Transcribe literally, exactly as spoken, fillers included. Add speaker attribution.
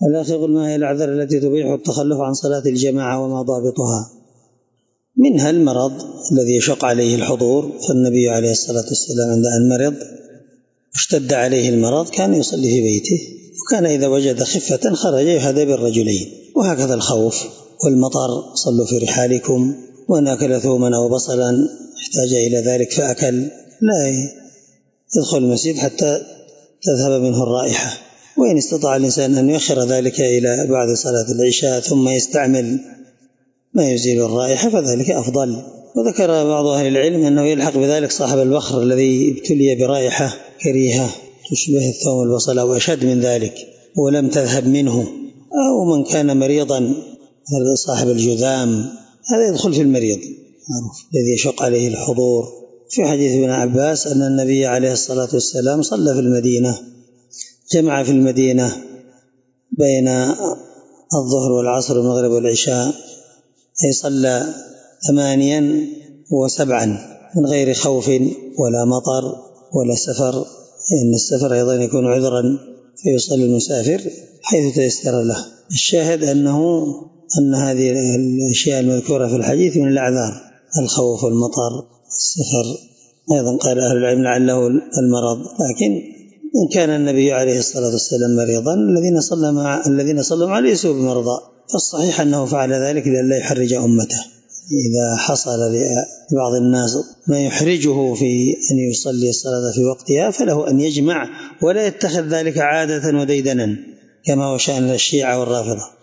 Speaker 1: الأخ يقول: ما هي الأعذار التي تبيح التخلف عن صلاة الجماعة وما ضابطها؟ منها المرض الذي يشق عليه الحضور، فالنبي عليه الصلاة والسلام عند أن مرض اشتد عليه المرض كان يصلي في بيته، وكان إذا وجد خفة خرج يهدى بالرجلين. وهكذا الخوف والمطر: صلوا في رحالكم. وأن أكل ثوما أو بصلا احتاج إلى ذلك فأكل، لا يدخل المسجد حتى تذهب منه الرائحة. وإن استطاع الإنسان أن يؤخر ذلك إلى بعد صلاة العشاء ثم يستعمل ما يزيل الرائحة فذلك أفضل. وذكر بعض أهل العلم أنه يلحق بذلك صاحب البخر الذي ابتلي برائحة كريهة تشبه الثوم والبصل أو أشد من ذلك ولم تذهب منه، أو من كان مريضا صاحب الجذام، هذا يدخل في المريض الذي يشق عليه الحضور. في حديث ابن عباس أن النبي عليه الصلاة والسلام صلى في المدينة، جمع في المدينة بين الظهر والعصر والمغرب والعشاء، أي صلى ثمانيا وسبعا من غير خوف ولا مطر ولا سفر، إن السفر أيضا يكون عذرا فيصلي المسافر حيث تيسر له. الشاهد أنه أن هذه الأشياء المذكورة في الحديث من الأعذار: الخوف والمطر السفر. أيضا قال أهل العلم لعله المرض، لكن إن كان النبي عليه الصلاة والسلام مريضا الذين صلى مع الذين صلوا عليه ليسوا بمرضى، فالصحيح أنه فعل ذلك لئلا يحرج أمته. إذا حصل لبعض الناس ما يحرجه في أن يصلي الصلاة في وقتها فله أن يجمع ولا يتخذ ذلك عادة وديدنا كما هو شأن الشيعة والرافضة.